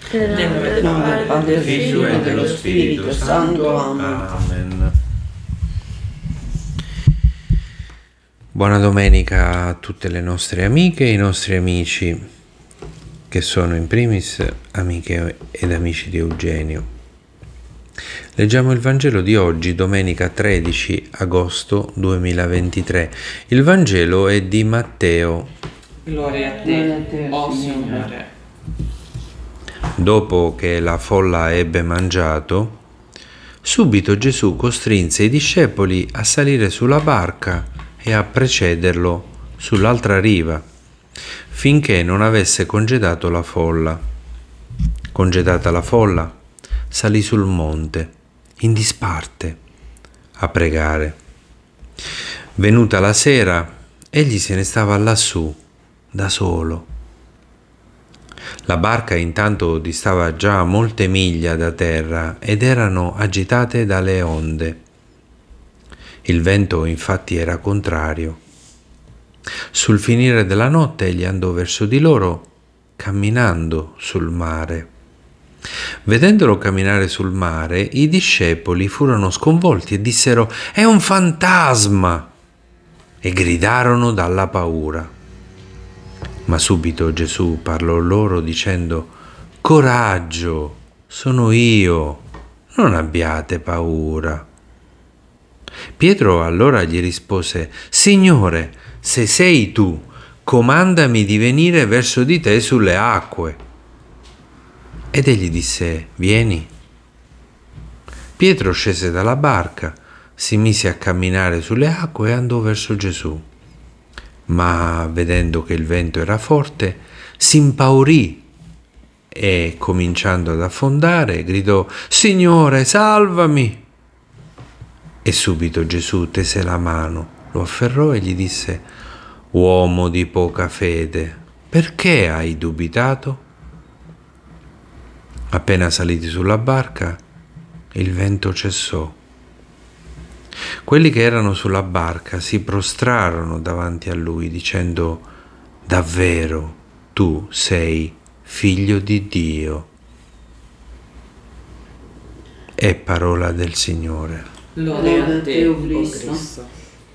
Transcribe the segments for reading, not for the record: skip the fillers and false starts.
Nel nome del Padre, del Figlio e dello Spirito Santo. Amen. Buona domenica a tutte le nostre amiche e i nostri amici, che sono in primis amiche ed amici di Eugenio. Leggiamo il Vangelo di oggi, domenica 13 agosto 2023. Il Vangelo è di Matteo. Gloria a te, o Signore. Dopo che la folla ebbe mangiato, subito Gesù costrinse i discepoli a salire sulla barca e a precederlo sull'altra riva, finché non avesse congedato la folla. Congedata la folla, salì sul monte, in disparte, a pregare. Venuta la sera, egli se ne stava lassù, da solo. La barca intanto distava già molte miglia da terra ed erano agitate dalle onde. Il vento infatti era contrario. Sul finire della notte egli andò verso di loro, camminando sul mare. Vedendolo camminare sul mare, i discepoli furono sconvolti e dissero: «È un fantasma!» e gridarono dalla paura. Ma subito Gesù parlò loro dicendo: «Coraggio, sono io, non abbiate paura». Pietro allora gli rispose: «Signore, se sei tu, comandami di venire verso di te sulle acque». Ed egli disse: «Vieni». Pietro scese dalla barca, si mise a camminare sulle acque e andò verso Gesù. Ma vedendo che il vento era forte, si impaurì e, cominciando ad affondare, gridò: «Signore, salvami!» E subito Gesù tese la mano, lo afferrò e gli disse: «Uomo di poca fede, perché hai dubitato?» Appena saliti sulla barca, il vento cessò. Quelli che erano sulla barca si prostrarono davanti a lui, dicendo: «Davvero tu sei figlio di Dio». È parola del Signore. Lode a te, o Cristo.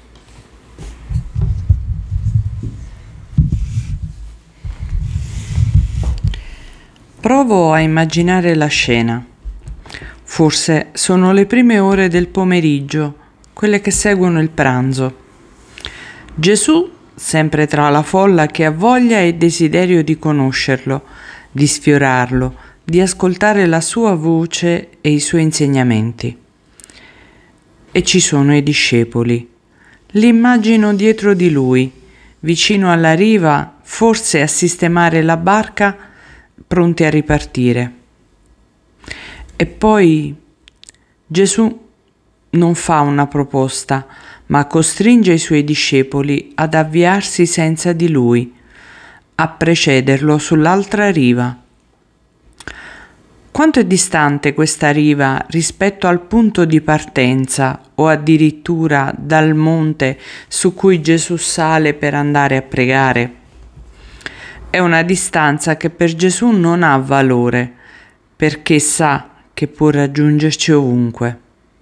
Provo a immaginare la scena. Forse sono le prime ore del pomeriggio, quelle che seguono il pranzo. Gesù, sempre tra la folla che ha voglia e desiderio di conoscerlo, di sfiorarlo, di ascoltare la sua voce e i suoi insegnamenti. E ci sono i discepoli. Li immagino dietro di lui, vicino alla riva, forse a sistemare la barca, pronti a ripartire. E poi Gesù non fa una proposta, ma costringe i suoi discepoli ad avviarsi senza di lui, a precederlo sull'altra riva. Quanto è distante questa riva rispetto al punto di partenza o addirittura dal monte su cui Gesù sale per andare a pregare? È una distanza che per Gesù non ha valore, perché sa che può raggiungerci ovunque.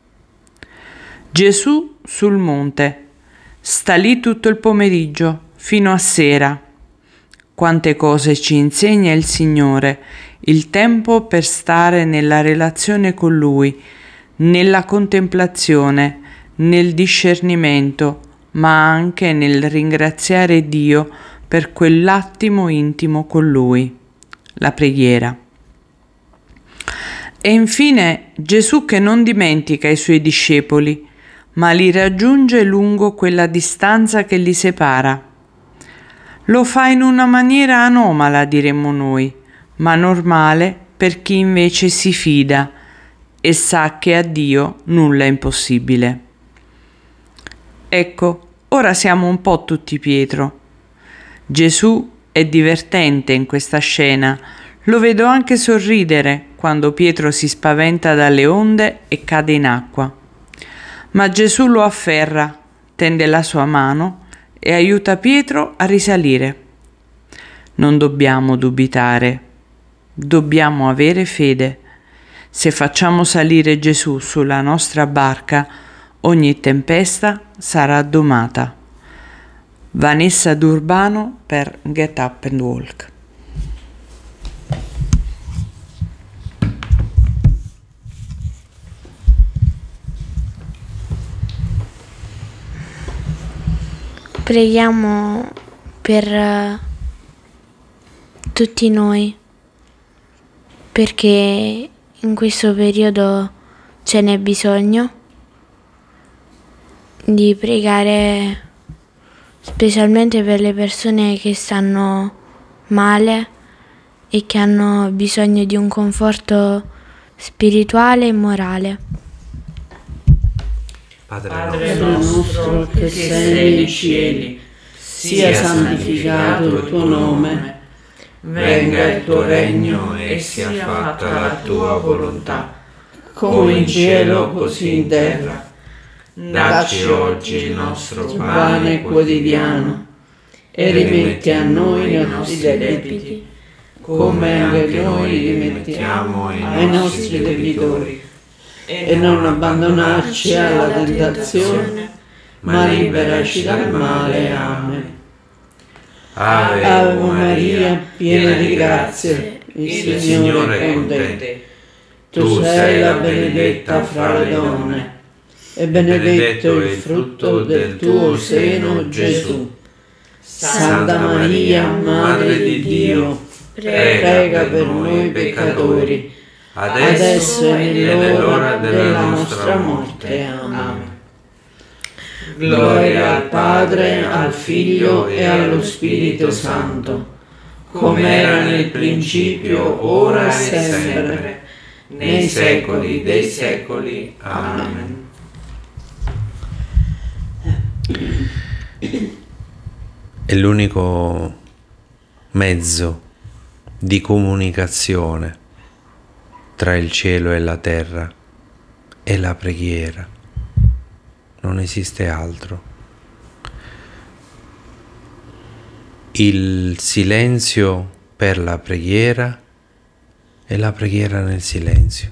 Gesù sul monte sta lì tutto il pomeriggio fino a sera. Quante cose ci insegna il Signore, il tempo per stare nella relazione con Lui, nella contemplazione, nel discernimento, ma anche nel ringraziare Dio per quell'attimo intimo con Lui, la preghiera. E infine Gesù che non dimentica i suoi discepoli, ma li raggiunge lungo quella distanza che li separa. Lo fa in una maniera anomala, diremmo noi, ma normale per chi invece si fida e sa che a Dio nulla è impossibile. Ecco, ora siamo un po' tutti Pietro. Gesù è divertente in questa scena, lo vedo anche sorridere quando Pietro si spaventa dalle onde e cade in acqua. Ma Gesù lo afferra, tende la sua mano e aiuta Pietro a risalire. Non dobbiamo dubitare. dobbiamo avere fede. Se facciamo salire Gesù sulla nostra barca, ogni tempesta sarà domata. Vanessa D'Urbano per Get Up and Walk. Preghiamo per tutti noi, perché in questo periodo ce n'è bisogno di pregare, specialmente per le persone che stanno male e che hanno bisogno di un conforto spirituale e morale. Padre nostro che sei nei cieli, sia santificato il tuo nome, venga il tuo regno e sia fatta la tua volontà, come in cielo così in terra. Dacci oggi il nostro pane quotidiano e rimetti a noi i nostri debiti, come anche noi rimettiamo ai nostri debitori. E non abbandonarci alla tentazione, ma liberaci dal male. Amen. Ave Maria, piena di grazia, il Signore è con te. Tu sei la benedetta fra le donne, e benedetto il frutto del tuo seno, Gesù. Santa Maria, Madre di Dio, prega per noi peccatori, adesso e nell'ora della nostra morte. Amen. Gloria al Padre, al Figlio e allo Spirito Santo, come era nel principio, ora e sempre, nei secoli dei secoli. Amen. È l'unico mezzo di comunicazione tra il cielo e la terra è la preghiera. Non esiste altro. Il silenzio per la preghiera e la preghiera nel silenzio.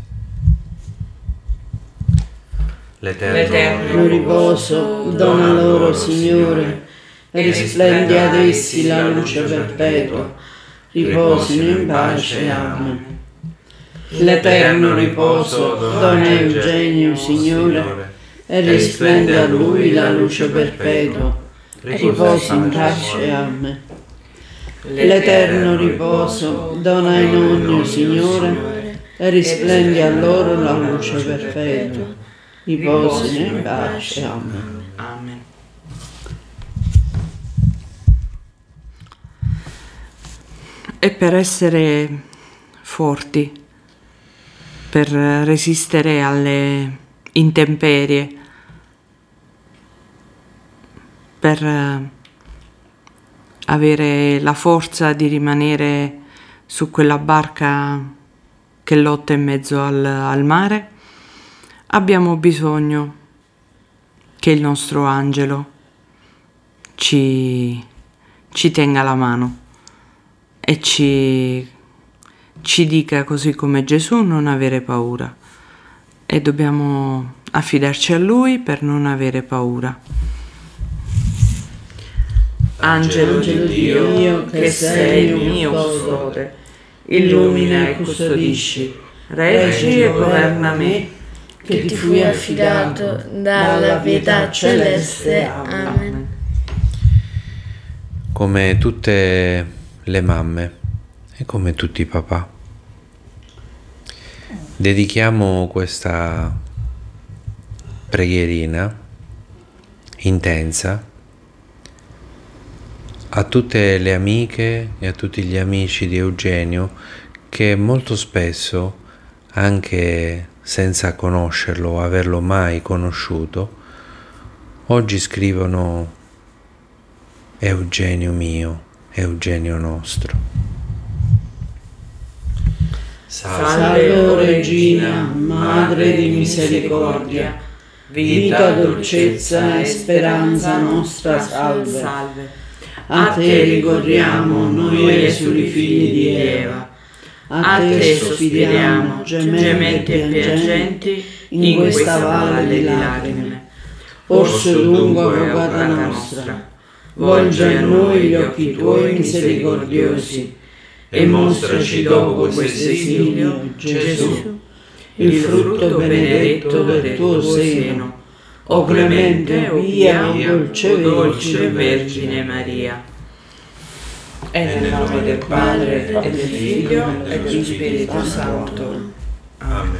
L'eterno riposo dona loro, Signore, e risplendi ad essi la luce perpetua. Riposino in pace. Amen. L'eterno riposo dona Eugenio, Signore, e risplende a lui la luce perpetua. Riposi in pace. Amen. L'eterno riposo dona a Ennonio, Signore, e risplende a loro la luce perpetua. Riposino in pace. Amen. Amen. E per essere forti, per resistere alle intemperie, per avere la forza di rimanere su quella barca che lotta in mezzo al mare, abbiamo bisogno che il nostro angelo ci tenga la mano e ci dica, così come Gesù, non avere paura, e dobbiamo affidarci a Lui per non avere paura. Angelo di Dio, che sei il mio custode, illumina e custodisci, reggi e governa me, che ti fui affidato dalla pietà celeste. Amen. Come tutte le mamme e come tutti i papà, dedichiamo questa preghierina intensa a tutte le amiche e a tutti gli amici di Eugenio che molto spesso, anche senza conoscerlo o averlo mai conosciuto, oggi scrivono Eugenio mio, Eugenio nostro. Salve, o Regina, Madre di misericordia, vita, dolcezza e speranza nostra, salve. A te ricorriamo noi esuli figli di Eva, A te sospiriamo, gementi e piangenti, in questa valle di lacrime. Orso dunque, avvocata nostra, volgi a noi gli occhi tuoi misericordiosi e mostraci dopo questo esilio, Gesù, il frutto benedetto del tuo seno, o clemente, o pia, o dolce Vergine Maria. E nel nome del Padre, e del Figlio, e dello Spirito Santo. Amen.